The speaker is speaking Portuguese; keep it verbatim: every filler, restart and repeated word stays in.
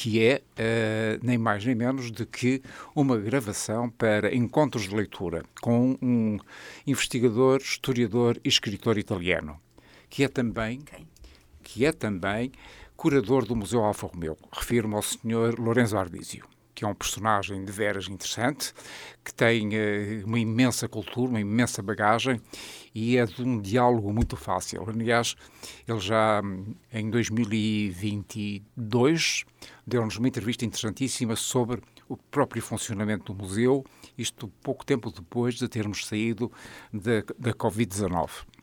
que é, uh, nem mais nem menos, de que uma gravação para encontros de leitura com um investigador, historiador e escritor italiano, que é também, Okay. que é também curador do Museu Alfa Romeo. Refiro-me ao senhor Lorenzo Ardisio, que é um personagem de veras interessante, que tem uh, uma imensa cultura, uma imensa bagagem e é de um diálogo muito fácil. Aliás, ele já em dois mil e vinte e dois deu-nos uma entrevista interessantíssima sobre o próprio funcionamento do museu, isto pouco tempo depois de termos saído da, da covid dezanove.